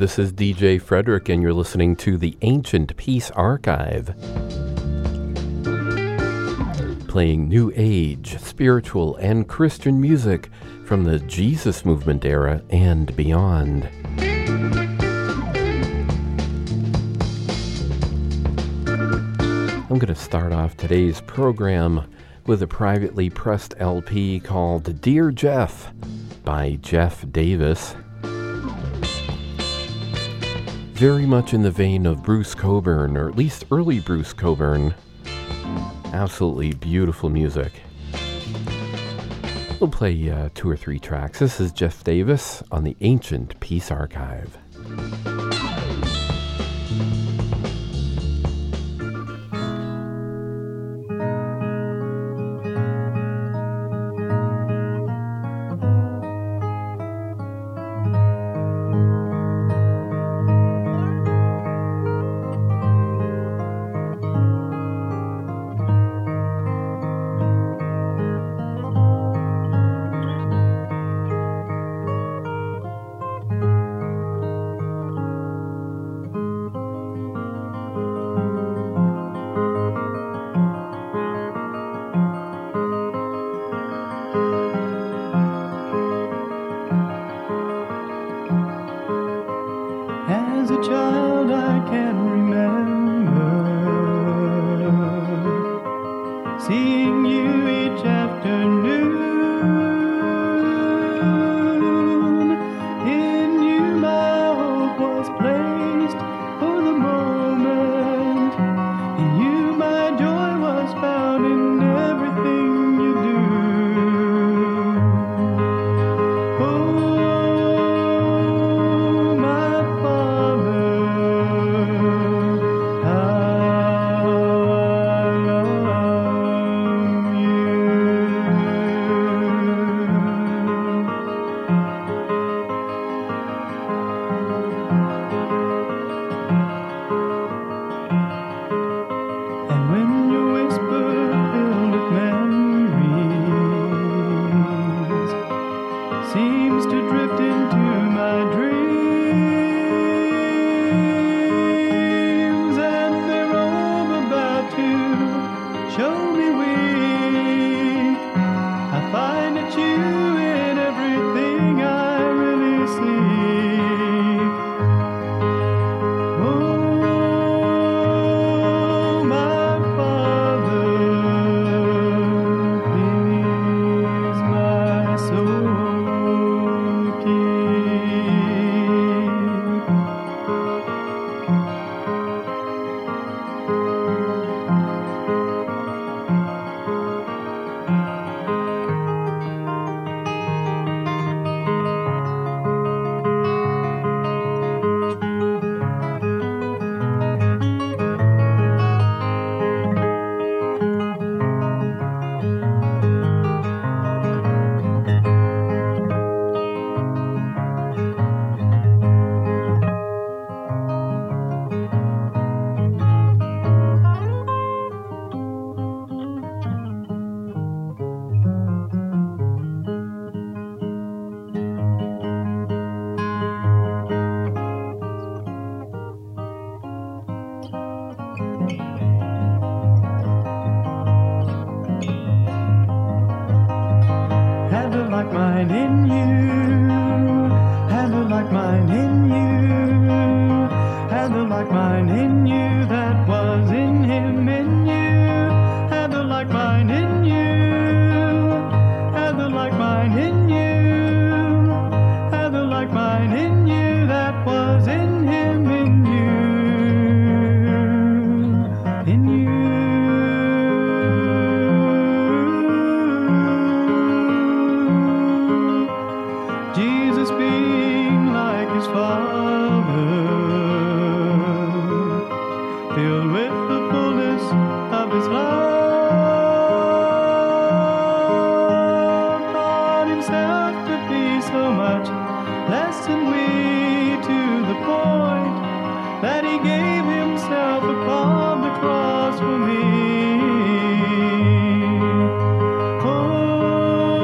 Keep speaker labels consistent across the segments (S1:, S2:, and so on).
S1: this is DJ Frederick, and you're listening to the Ancient Peace Archive. Playing New Age, spiritual, and Christian music from the Jesus Movement era and beyond. I'm going to start off today's program with a privately pressed LP called Dear Jeff by Jeff Davis. Very much in the vein of Bruce Cockburn, or at least early Bruce Cockburn. Absolutely beautiful music. We'll play 2 or 3 tracks. This is Jeff Davis on the Ancient Peace Archive.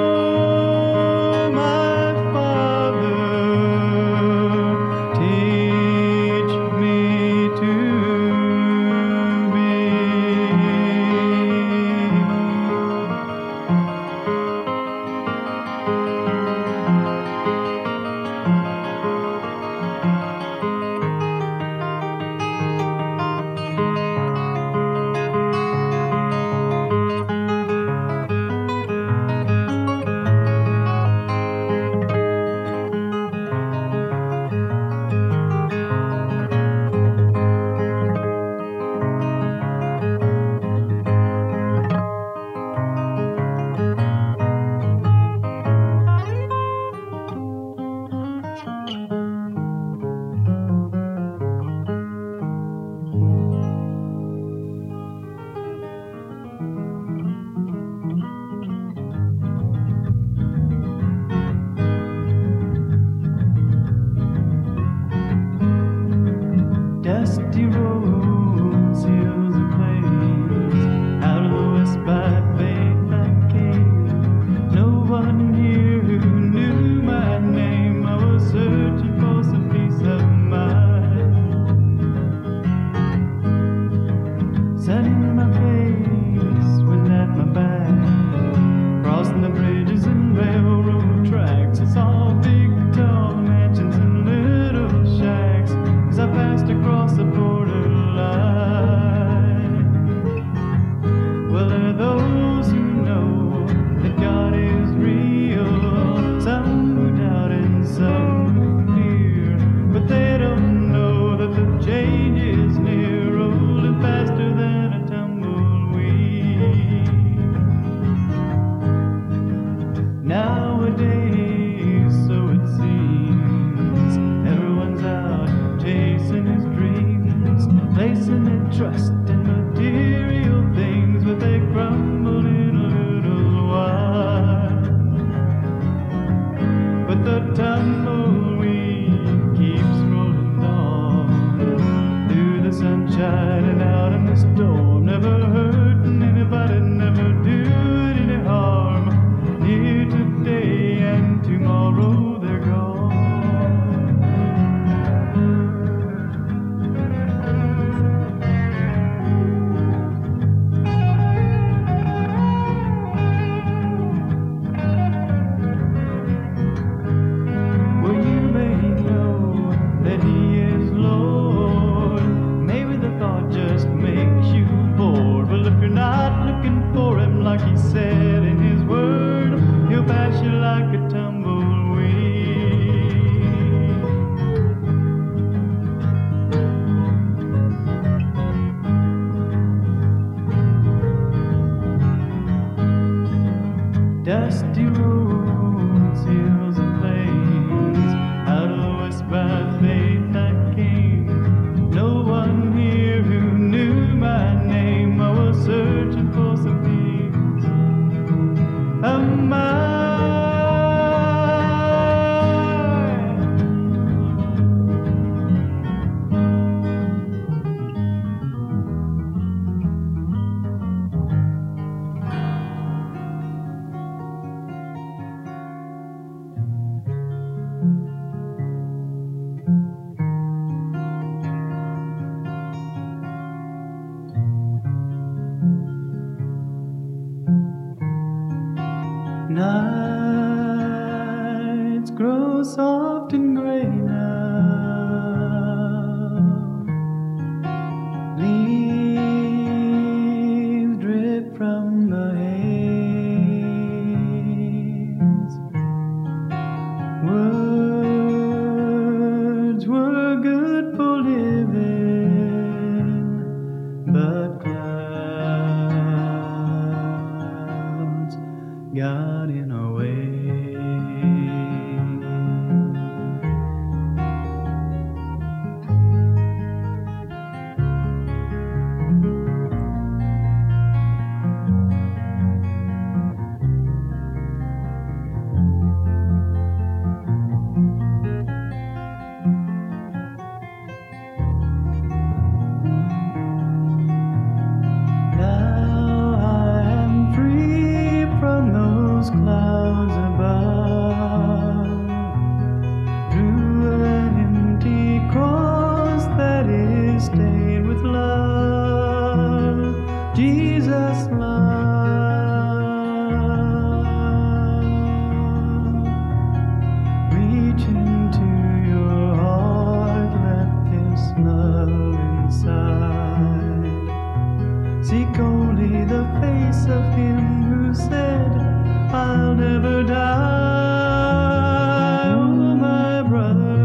S2: Oh, my Father, take placing their trust in material things, but they crumble in a little while. But the tumbleweed keeps rolling on through the sunshine and out in the storm, never hurting anybody, never doing any harm. Here today and tomorrow they're gone. Like he said in his word, he'll pass you like a tumbleweed. Dusty roads, hills and plains, out of the west by faith I came. No one here who knew my name. I was searching for some peace of mine. Nights grow soft and gray now. Leaves drip from the haze. Words were good for living, but clouds got in our way. Clouds above, through an empty cross that is stained with love, Jesus' love. Reach into your heart, let this love inside. Seek only the face of Him who said, I'll never die, oh my brother.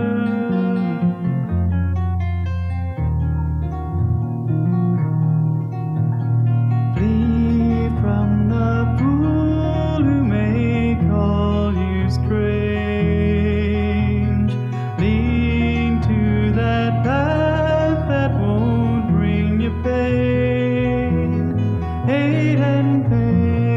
S2: Flee from the fool who may call you strange. Lean to that path that won't bring you pain, hate and pain.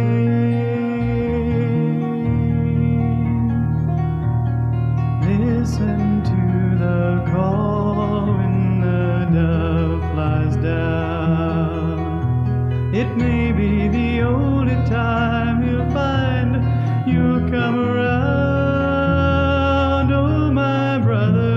S2: Listen to the call when the dove flies down. It may be the only time you'll find you'll come around, oh my brother.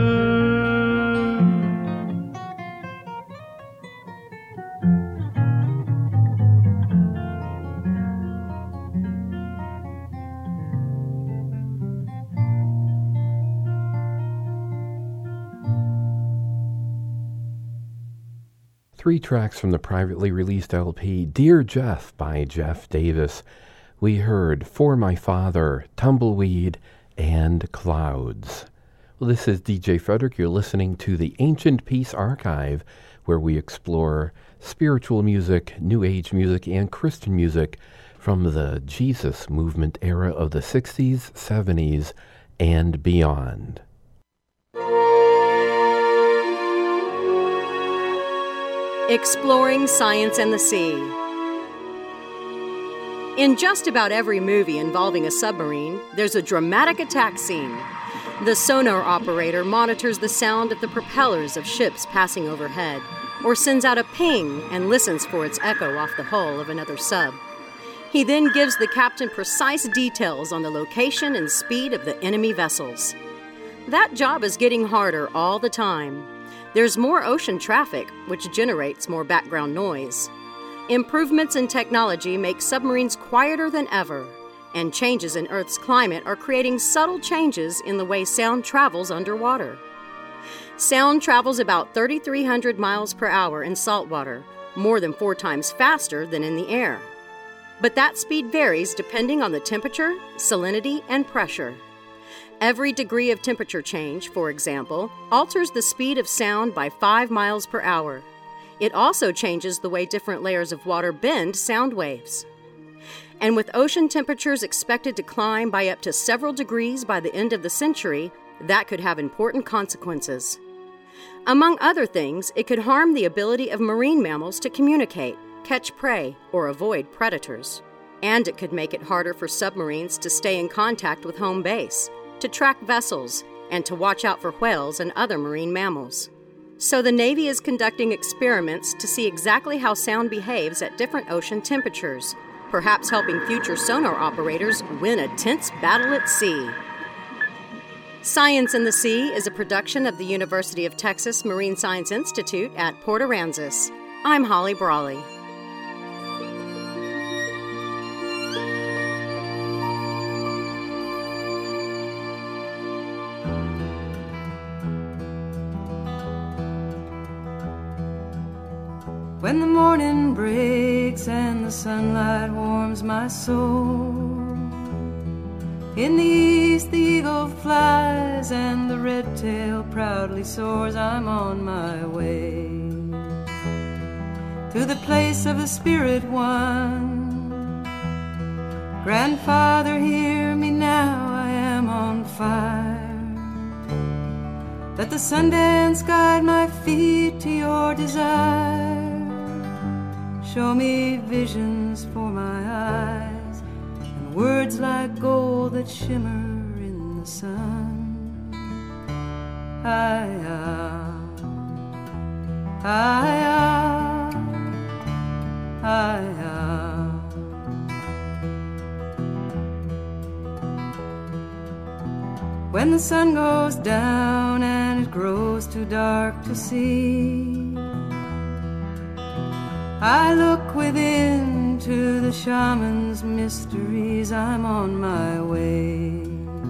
S1: Three tracks from the privately released LP, Dear Jeff by Jeff Davis. We heard For My Father, Tumbleweed, and Clouds. Well, this is DJ Frederick. You're listening to the Ancient Peace Archive, where we explore spiritual music, New Age music, and Christian music from the Jesus movement era of the 60s, 70s, and beyond.
S3: Exploring Science and the Sea. In just about every movie involving a submarine, there's a dramatic attack scene. The sonar operator monitors the sound of the propellers of ships passing overhead, or sends out a ping and listens for its echo off the hull of another sub. He then gives the captain precise details on the location and speed of the enemy vessels. That job is getting harder all the time. There's more ocean traffic, which generates more background noise. Improvements in technology make submarines quieter than ever, and changes in Earth's climate are creating subtle changes in the way sound travels underwater. Sound travels about 3,300 miles per hour in saltwater, more than 4 times faster than in the air. But that speed varies depending on the temperature, salinity, and pressure. Every degree of temperature change, for example, alters the speed of sound by 5 miles per hour. It also changes the way different layers of water bend sound waves. And with ocean temperatures expected to climb by up to several degrees by the end of the century, that could have important consequences. Among other things, it could harm the ability of marine mammals to communicate, catch prey, or avoid predators. And it could make it harder for submarines to stay in contact with home base, to track vessels, and to watch out for whales and other marine mammals. So the Navy is conducting experiments to see exactly how sound behaves at different ocean temperatures, perhaps helping future sonar operators win a tense battle at sea. Science in the Sea is a production of the University of Texas Marine Science Institute at Port Aransas. I'm Holly Brawley.
S4: When the morning breaks and the sunlight warms my soul, in the east the eagle flies and the red tail proudly soars. I'm on my way to the place of the spirit one. Grandfather, hear me now, I am on fire. Let the Sundance guide my feet to your desire. Show me visions for my eyes, and words like gold that shimmer in the sun. When the sun goes down and it grows too dark to see, I look within to the shaman's mysteries. I'm on my way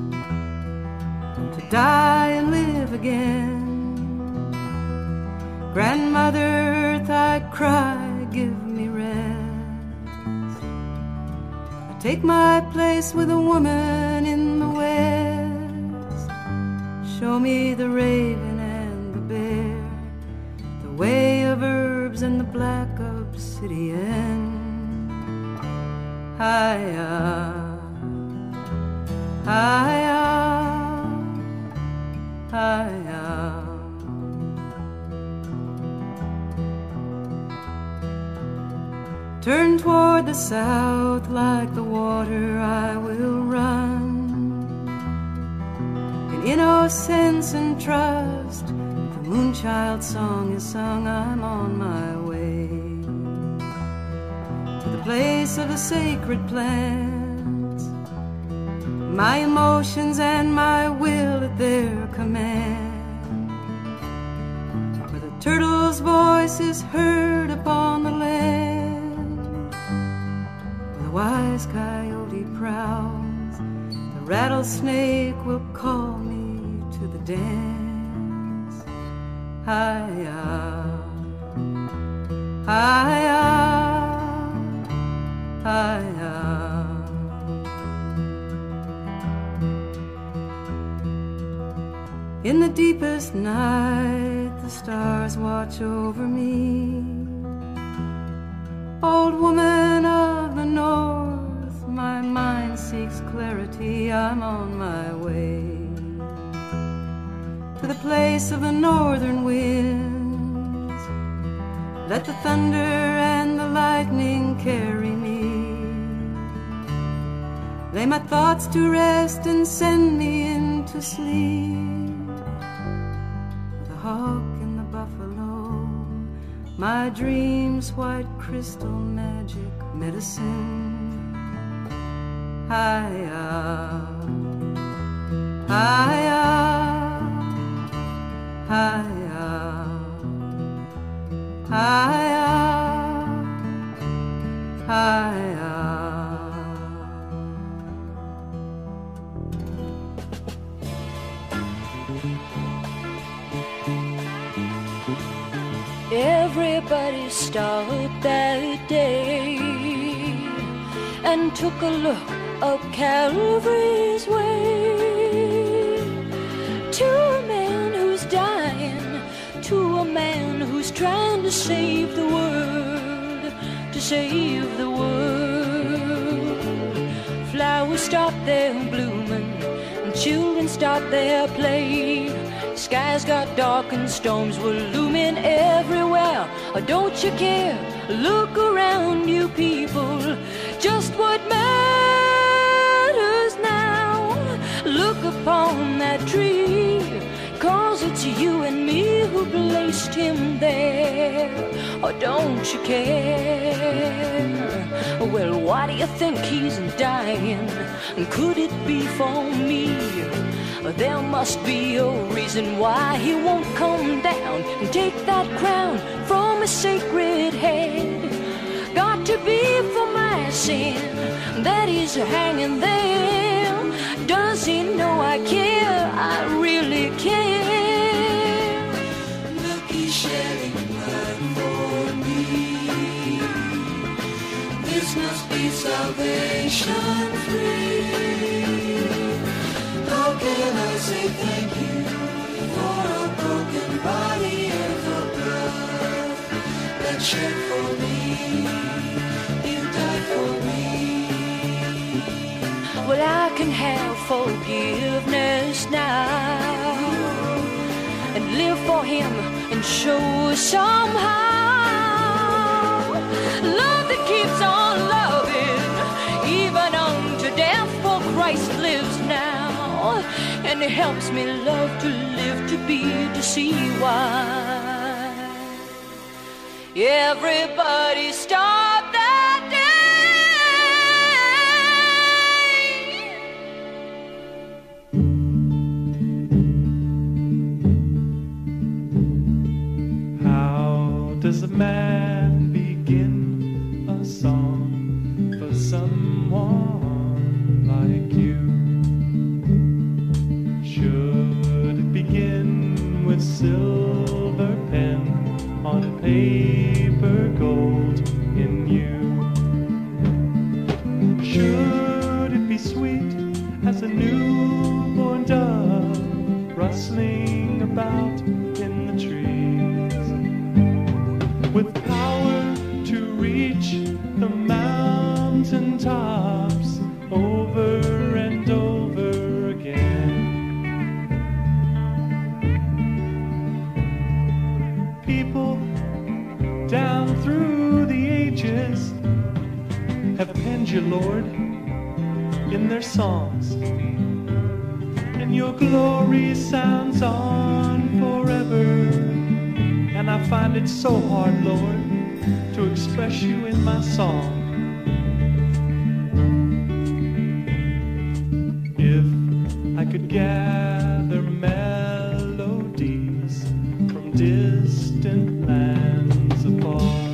S4: to die and live again. Grandmother Earth, I cry, give me rest. I take my place with a woman in the west. Show me the raven and the bear, the way of herbs and the black obsidian. Turn toward the south, like the water I will run. In innocence and trust, the moonchild song is sung. I'm on my way to the place of the sacred plants, my emotions and my will at their command, where the turtle's voice is heard upon the land, where the wise coyote prowls, the rattlesnake will call me to the dance. In the deepest night, the stars watch over me. Old woman of the north, my mind seeks clarity. I'm on my way to the place of the northern winds. Let the thunder and the lightning carry me. Lay my thoughts to rest and send me into sleep. The hawk and the buffalo, my dreams white crystal magic medicine. Hi-ya, hi-ya, hi-ya, hi-ya, hi-ya.
S5: Everybody stopped that day and took a look up Calvary's way. To a man who's dying, to a man who's trying to save the world, to save the world. Flowers stop their blooming, and children start their play. Skies got dark and storms were looming everywhere. Oh, don't you care? Look around you people. Just what matters now. Look upon that tree, 'cause it's you and me who placed him there. Oh, don't you care? Well, why do you think he's dying? Could it be for me? There must be a reason why he won't come down and take that crown from his sacred head. Got to be for my sin that he's hanging there. Does he know I care? I really care. Look, he's shedding blood for me. This must be salvation free. How can I say thank you for a broken body and the blood that shed for me? You died for me. Well, I can have forgiveness now and live for him and show somehow love that keeps on loving even unto death, for Christ lives now. And it helps me love to live, to be, to see why. Everybody stop that day.
S2: How does a man begin a song for someone like you? Should it begin with silver pen on paper gold in you? Should it be sweet as a newborn dove rustling about in the trees, with power to reach the mountain tops over and over again? People down through the ages have penned you, Lord, in their songs, and your glory sounds on forever. And I find it so hard, Lord, to express you in my song. If I could gather melodies from distant lands apart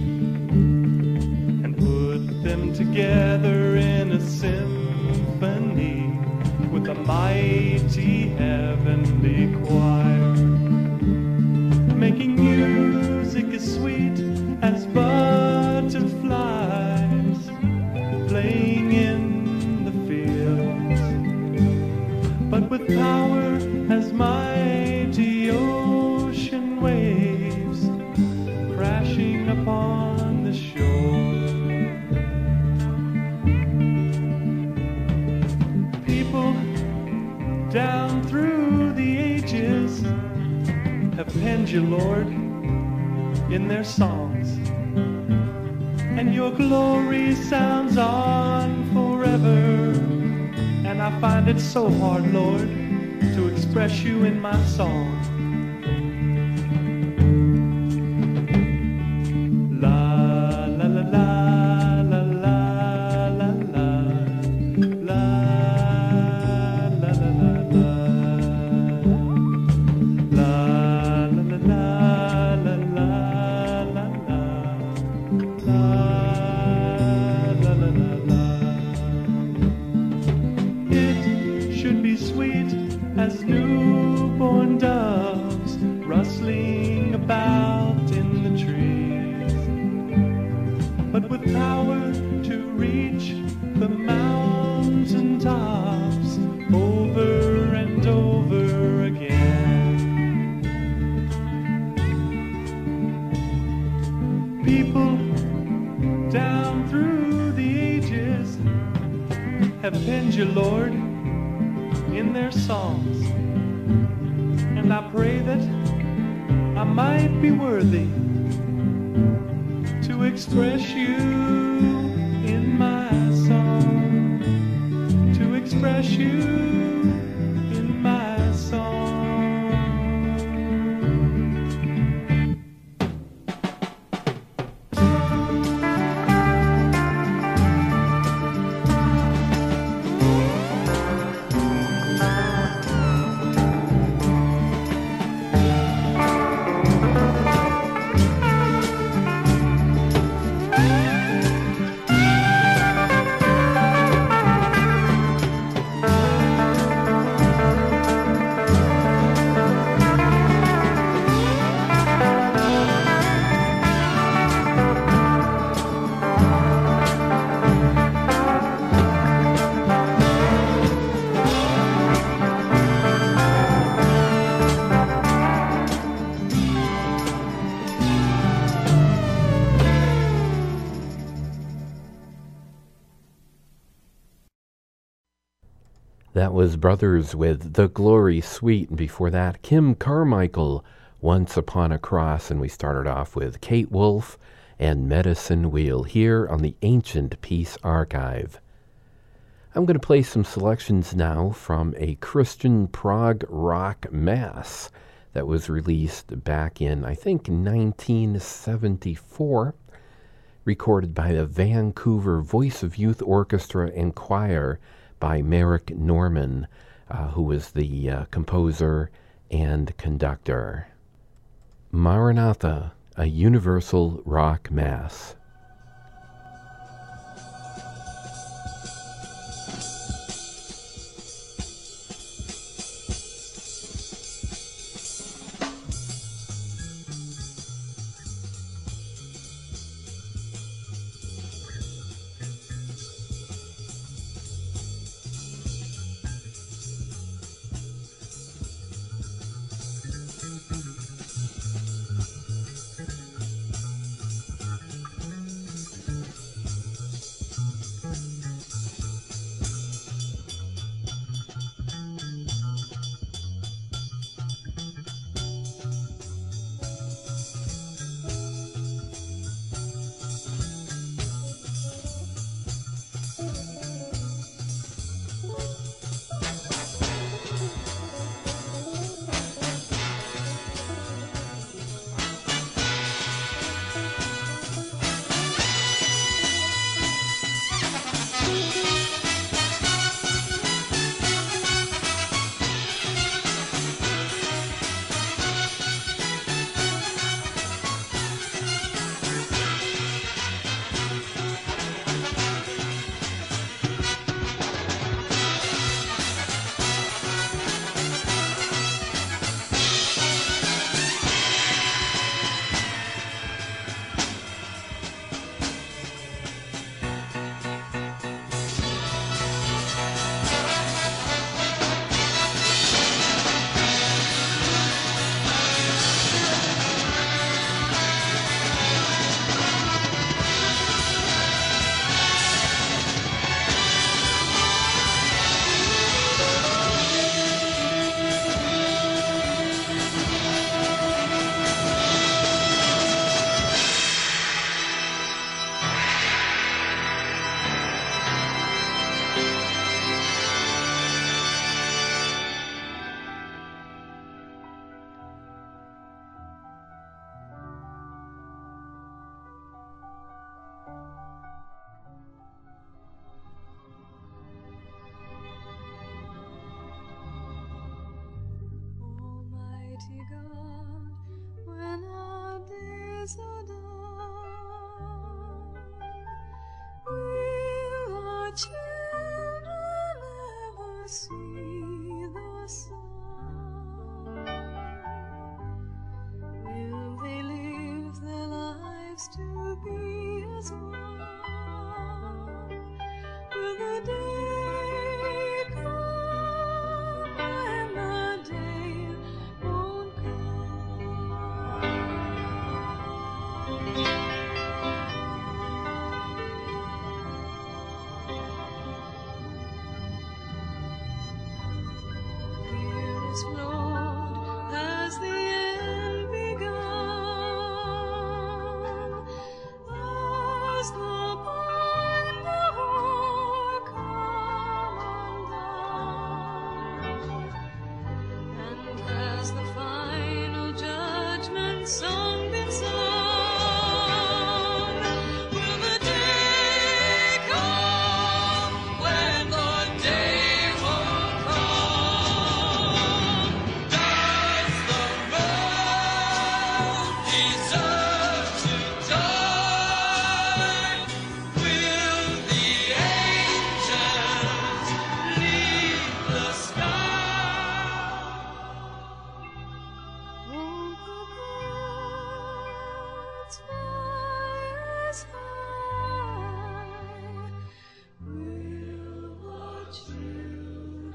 S2: and put them together in a symphony with a mighty heavenly choir, making music as sweet as butterflies playing in the fields, but with power as mighty ocean waves crashing upon the shore. People down through the ages have penned you, Lord, in their songs, and your glory sounds on forever. And I find it so hard, Lord, to express you in my song. La la la la la la la la la la la la la la la la sweet as newborn doves rustling about in the trees, but with power to reach the mountain tops over and over again. People down through the ages have penned you, Lord, in their songs, and I pray that I might be worthy to express you in my song, to express you in my song.
S1: That was Brothers with The Glory Suite, and before that, Kim Carmichael, Once Upon a Cross, and we started off with Kate Wolf and Medicine Wheel here on the Ancient Peace Archive. I'm going to play some selections now from a Christian prog rock mass that was released back in, I think, 1974, recorded by the Vancouver Voice of Youth Orchestra and Choir by Merrick Norman, who was the composer and conductor. Maranatha, a Universal Rock Mass.
S4: see the sun? Will they live their lives to be as one? Will the day come when the day won't come? Dearest Lord, has the end begun? Has the bind of war come undone? And has the final judgment song been sung? Will the day come when the day won't come? Does the road deserve to die? Will the angels leave the sky? Won't the gods fly as high? Will the children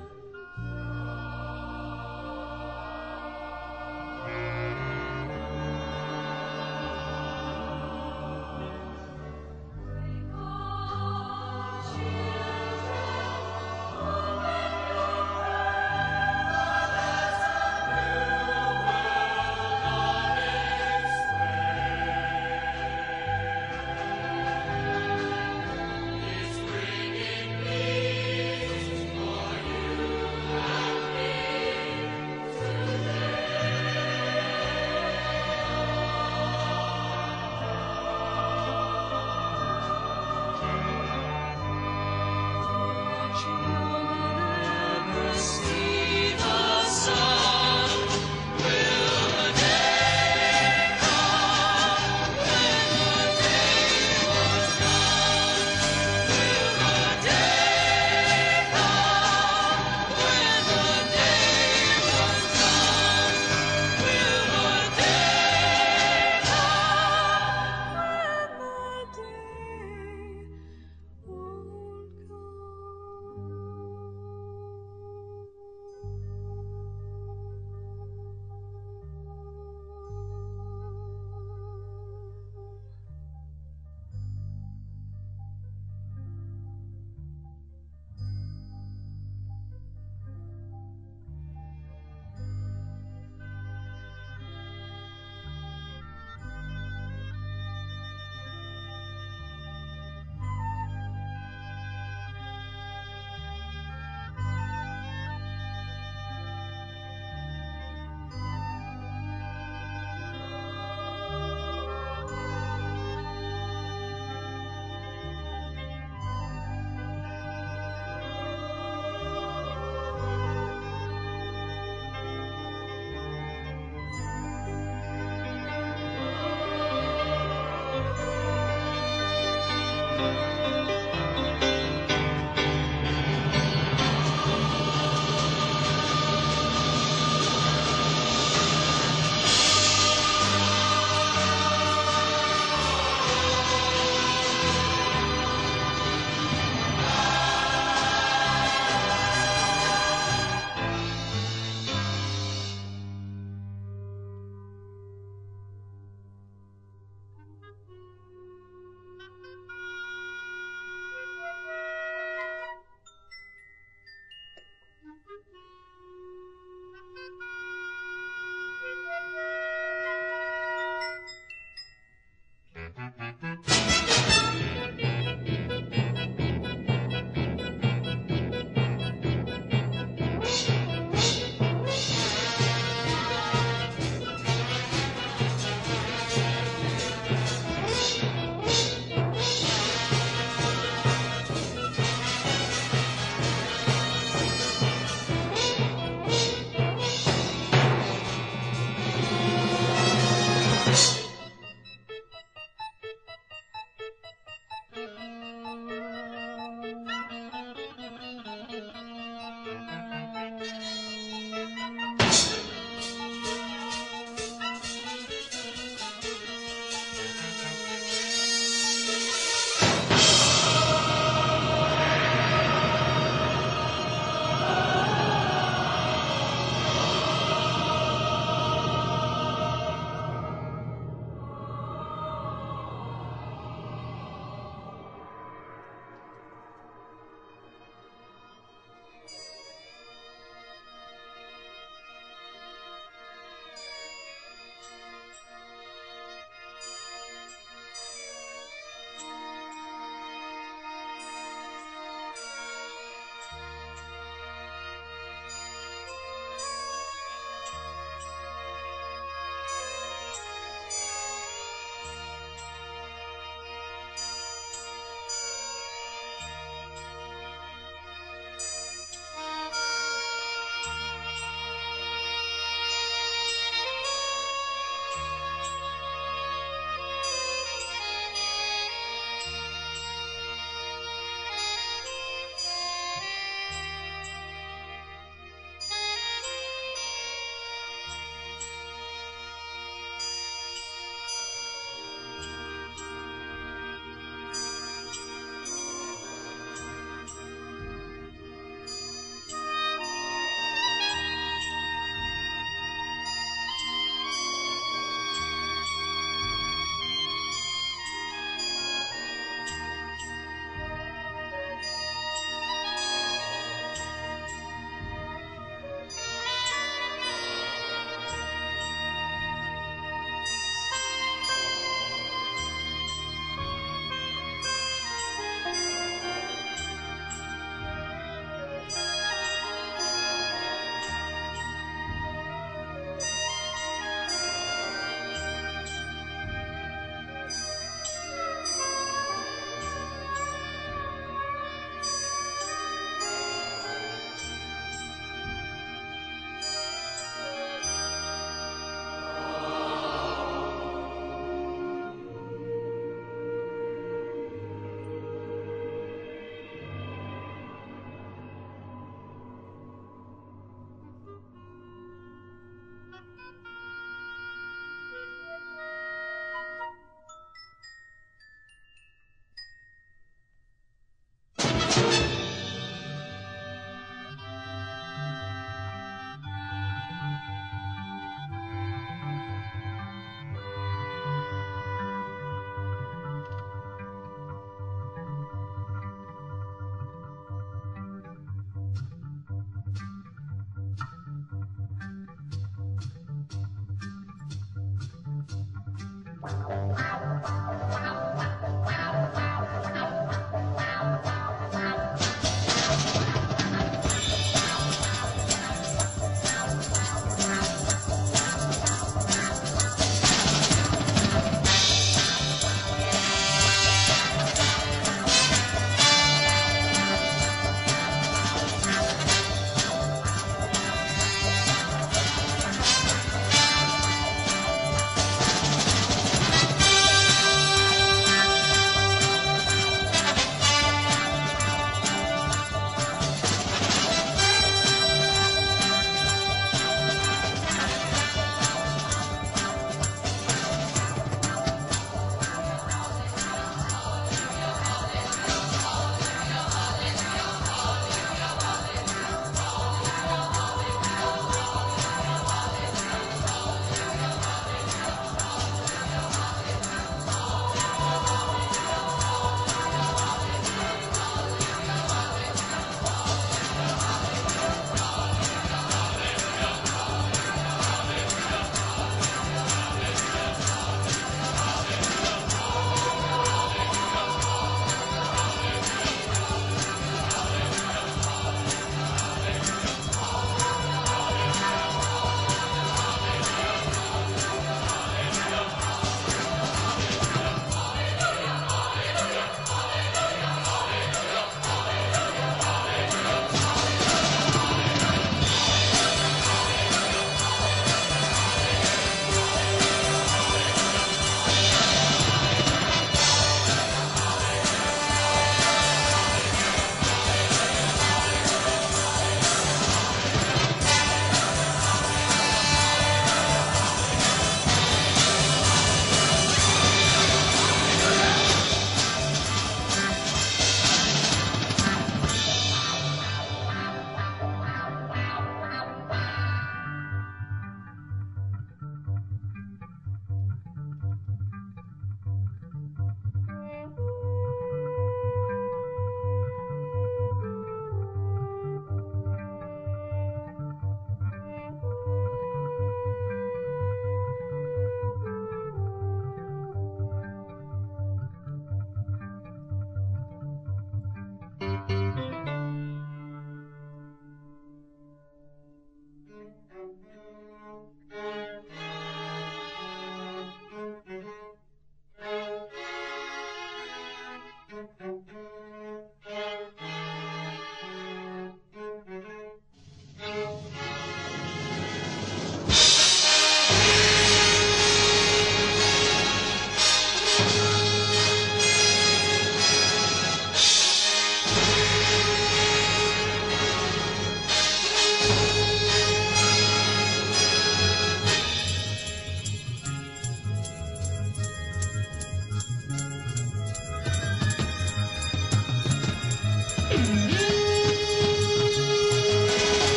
S4: ever see the sun? Will the day come when the day won't come? Will the day come when the day won't come? Will the day come when the day won't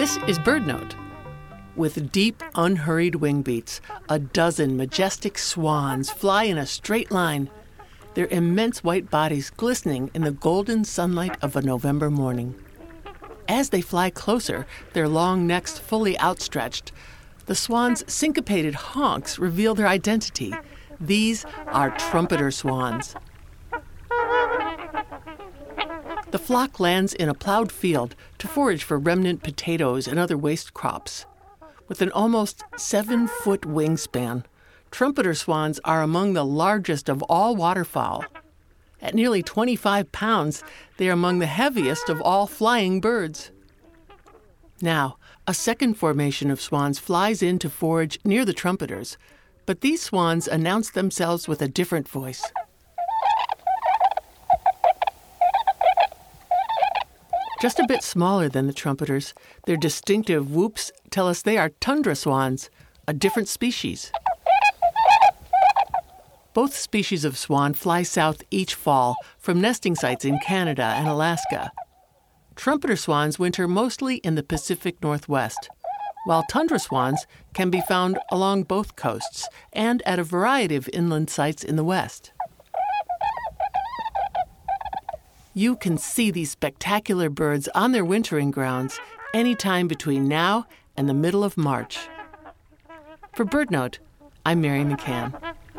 S6: This is BirdNote. With deep, unhurried wing beats, a dozen majestic swans fly in a straight line, their immense white bodies glistening in the golden sunlight of a November morning. As they fly closer, their long necks fully outstretched, the swans' syncopated honks reveal their identity. These are trumpeter swans. The flock lands in a plowed field to forage for remnant potatoes and other waste crops. With an almost 7-foot wingspan, trumpeter swans are among the largest of all waterfowl. At nearly 25 pounds, they are among the heaviest of all flying birds. Now, a second formation of swans flies in to forage near the trumpeters, but these swans announce themselves with a different voice. Just a bit smaller than the trumpeters, their distinctive whoops tell us they are tundra swans, a different species. Both species of swan fly south each fall from nesting sites in Canada and Alaska. Trumpeter swans winter mostly in the Pacific Northwest, while tundra swans can be found along both coasts and at a variety of inland sites in the west. You can see these spectacular birds on their wintering grounds anytime between now and the middle of March. For BirdNote, I'm Mary McCann.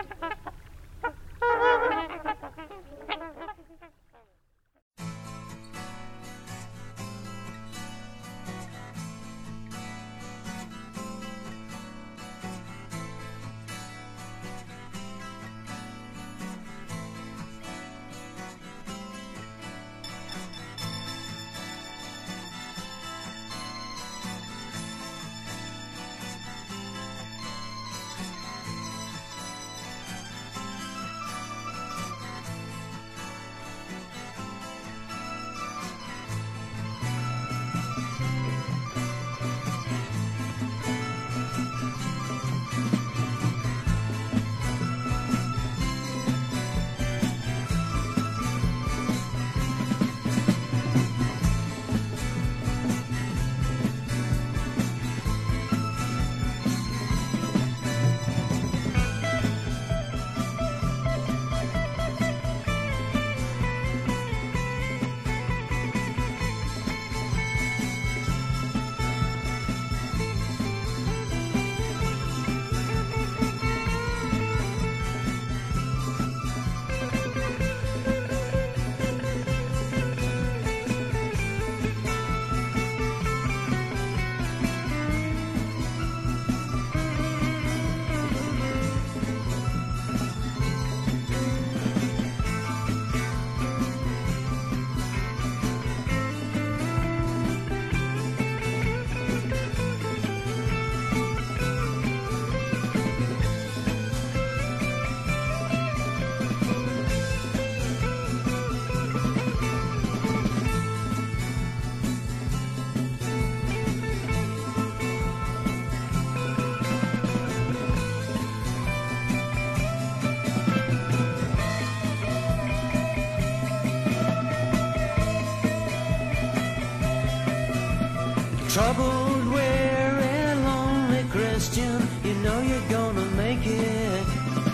S7: Troubled, weary, lonely Christian, you know you're gonna make it.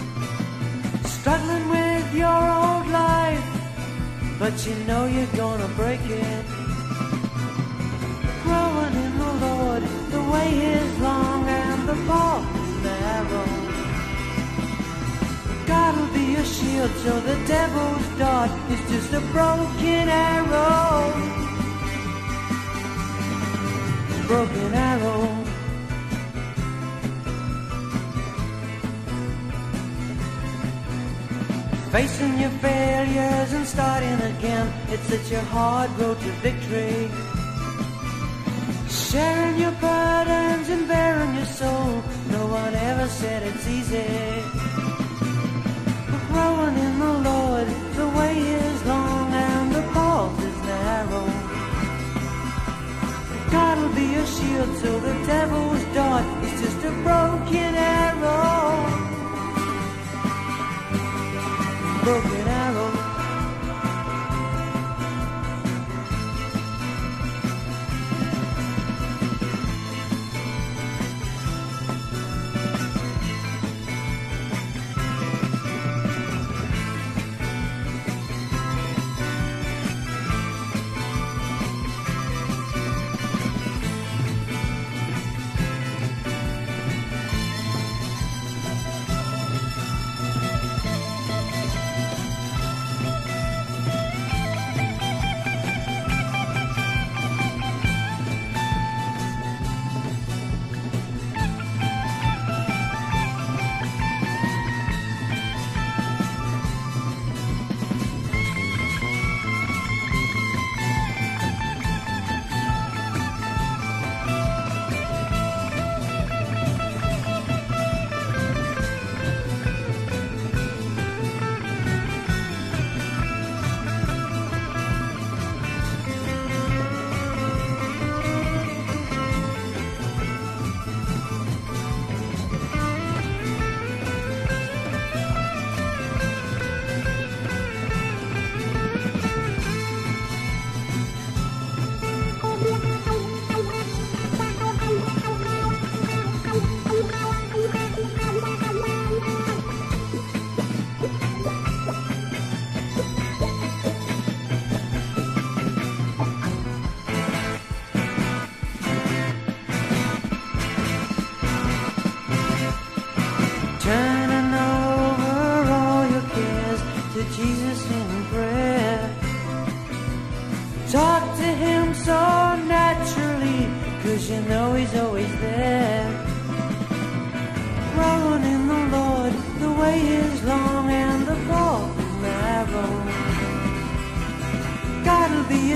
S7: Struggling with your old life, but you know you're gonna break it. Growing in the Lord, the way is long and the path is narrow. God will be your shield, so the devil's dart is just a broken arrow. Broken arrow. Facing your failures and starting again, it's such a hard road to victory. Sharing your burdens and bearing your soul, no one ever said it's easy. But growing in the Lord, the way is long and the path is narrow. God will be your shield, so the devil's dart is just a broken arrow. Broken arrow.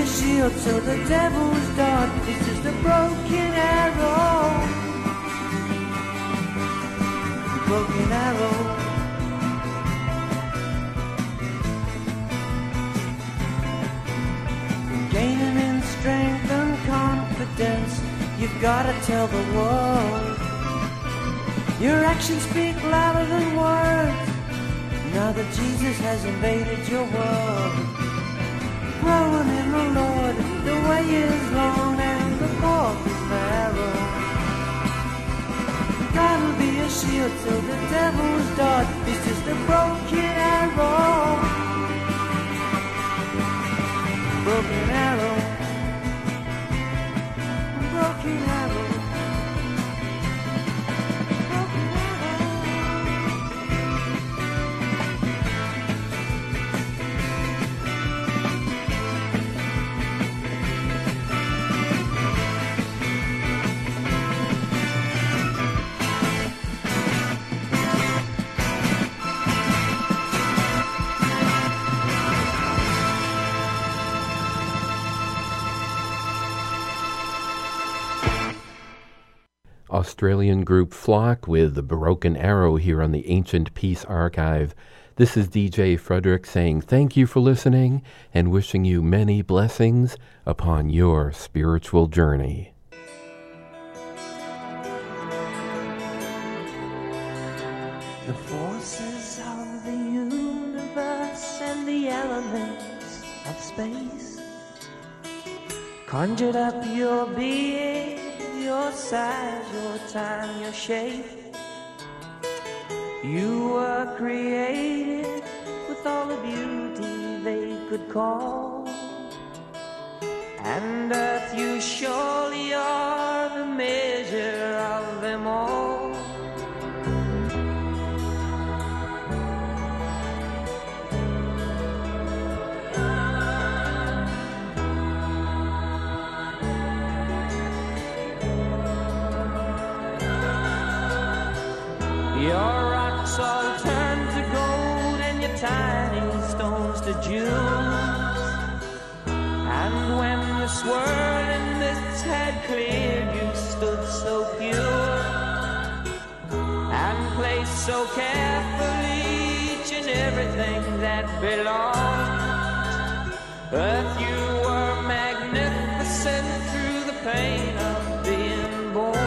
S7: a shield, so the devil's dart is just a broken arrow. Broken arrow. Gaining in strength and confidence, you've gotta tell the world. Your actions speak louder than words, now that Jesus has invaded your world. Growing in the Lord, the way is long and the path is narrow. God'll be a shield, so the devil's dart is just a broken arrow. Broken arrow. Broken arrow.
S1: Australian group Flock with The Broken Arrow here on the Ancient Peace Archive. This is DJ Frederick saying thank you for listening and wishing you many blessings upon your spiritual journey.
S7: The forces of the universe and the elements of space conjured up your being, your size, your time, your shape. You were created with all the beauty they could call, and earth, you surely are the measure of them all. Your rocks all turned to gold and your tiny stones to jewels. And when the swirling mists had cleared, you stood so pure and placed so carefully each and everything that belonged. Earth, you were magnificent through the pain of being born.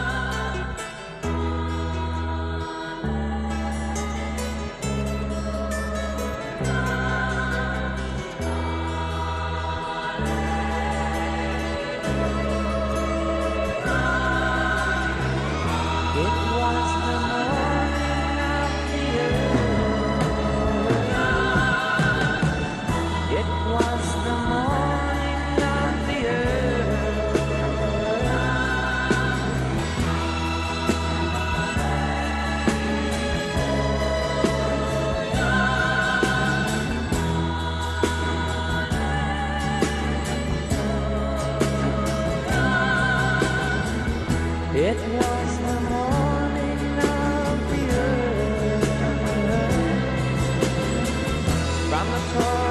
S7: It was the morning of the earth. From the